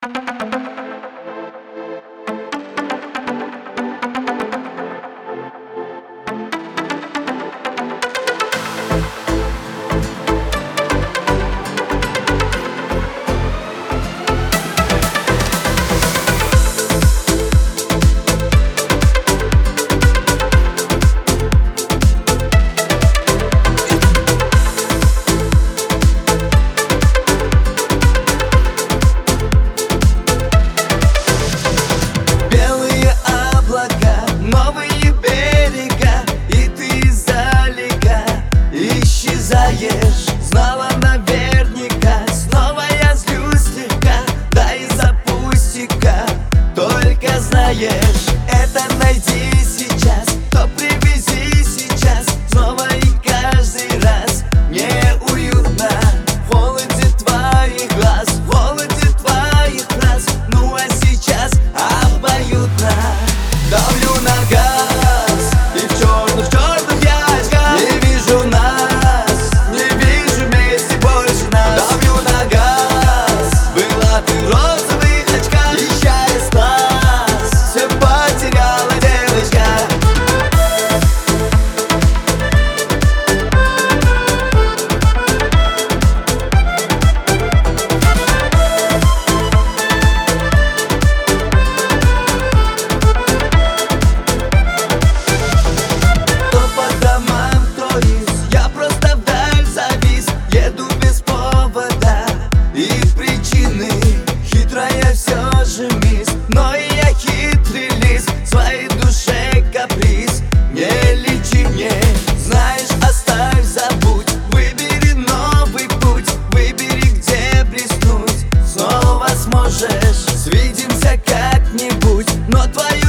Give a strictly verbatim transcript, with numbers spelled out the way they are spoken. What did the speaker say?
Знала наверняка, снова я злюсь слегка. Да из-за пустяка. Только знаешь, это найди сейчас, то привези сейчас. Снова и каждый раз мне уютно в холоде твоих глаз, в холоде твоих фраз. Ну а сейчас обоюдно давлю на газ, и в черных, черных я очках не вижу нас. Хитрая все же мисс, но и я хитрый лис, своей душе каприз. Не лечи мне, знаешь, оставь, забудь. Выбери новый путь, выбери, где блеснуть. Снова сможешь, свидимся как-нибудь, но твоя